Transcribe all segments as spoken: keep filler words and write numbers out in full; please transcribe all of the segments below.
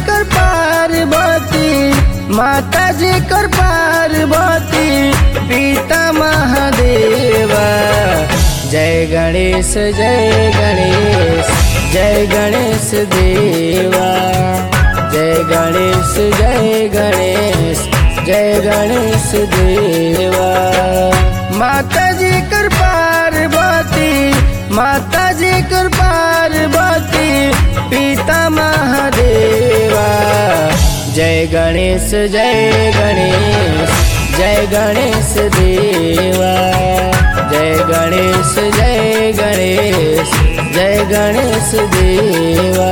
कर पार्वती, माता जी कर पार्वती, पिता महादेवा। जय गणेश जय गणेश जय गणेश देवा। जय गणेश जय गणेश जय गणेश देवा। माता जी कर पार्वती, माता जी कर पार्वती, पिता महादेवा। जय गणेश जय गणेश जय गणेश देवा। जय गणेश जय गणेश जय गणेश देवा।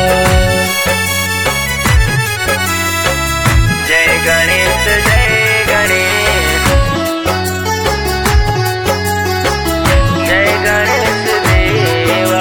जय गणेश जय गणेश जय गणेश देवा।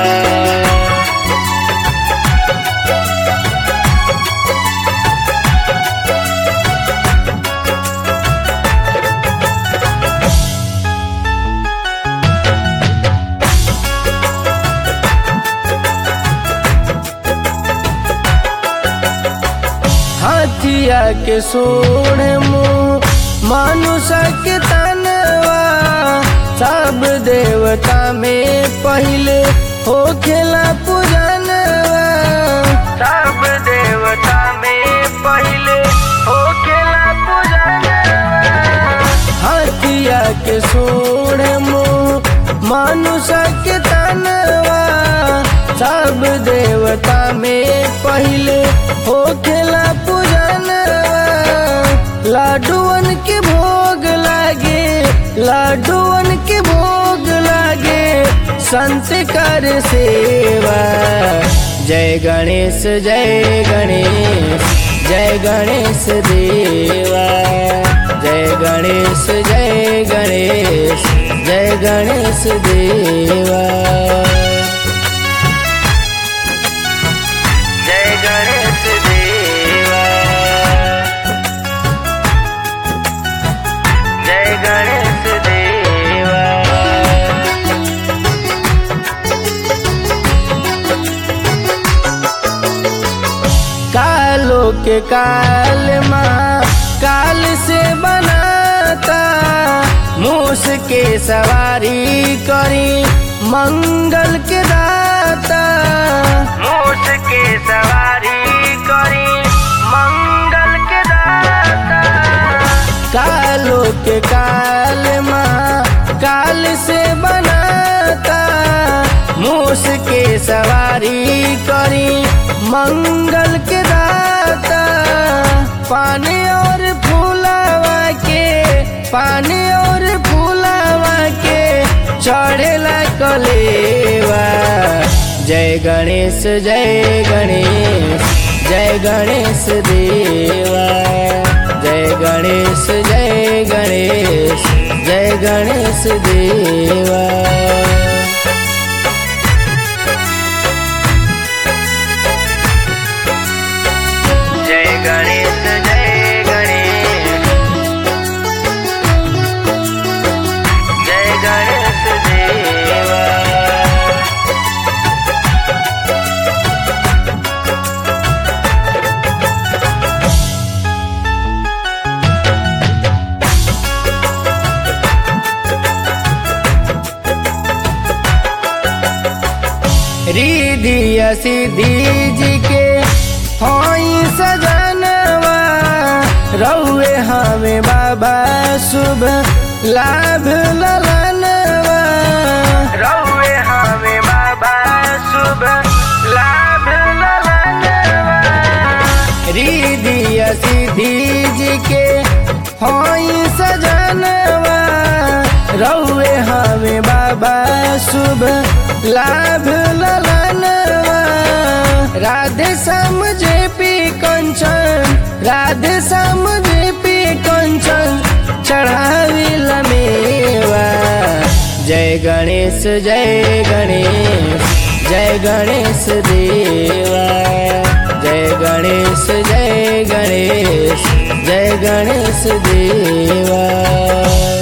हाथिया के सूढ़ मुँह मनुष्य के तनवा, सब देवता में पहले हो खेला पूजनवा। सब देवता में पहले हो खेला पूजनवा। हाथिया के सूढ़ मुँह मनुष्य के तनवा, सब देवता में पहले हो खेला पूजनवा। लाडुअन के भोग लागे, लाडुअन के भोग लागे, संत कर सेवा। जय गणेश जय गणेश जय गणेश देवा। जय गणेश जय गणेश जय गणेश देवा। जय गणेश देवा। जय गणेश देवा। कालो के काल माँ काल से बनाता, मूस के सवारी करी मंगल के दाता। मूस के सवारी करी मंगल के दाता। कालो के काल माँ काल से बनाता, मूस के सवारी करी मंगल के दाता। पानी और फूलावा के, पानी और फूलावा के चढ़ेला कलेवा। जय गणेश जय गणेश जय गणेश देवा। जय गणेश जय गणेश जय गणेश देवा। जय गणेश जय गणेश जय गणेश देवा। रिधिया सिद्धि जी के होई सजनवा, रउए हमें बाबा शुभ लाभ ललनवा। रउए हमें बाबा शुभ लाभ ललनवा। रिधिया सिद्धि जी के होई सजनवा, रउए हमें बाबा शुभ लाभ ललनवा। Radhe Shyam J P Kanchan, Radhe Shyam J P Kanchan, चढ़ावी लमेवा। जय गणेश जय गणेश जय गणेश देवा। जय गणेश जय गणेश जय गणेश देवा।